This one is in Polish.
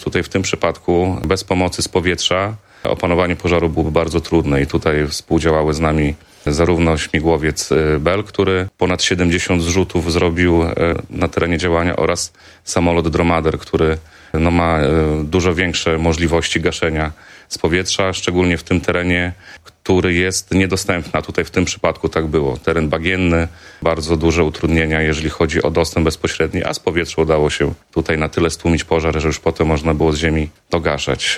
Tutaj w tym przypadku bez pomocy z powietrza opanowanie pożaru byłoby bardzo trudne i tutaj współdziałały z nami zarówno śmigłowiec Bell, który ponad 70 zrzutów zrobił na terenie działania, oraz samolot Dromader, który ma dużo większe możliwości gaszenia z powietrza, szczególnie w tym terenie, który jest niedostępny. A tutaj w tym przypadku tak było. Teren bagienny, bardzo duże utrudnienia, jeżeli chodzi o dostęp bezpośredni, a z powietrza udało się tutaj na tyle stłumić pożar, że już potem można było z ziemi to gaszać.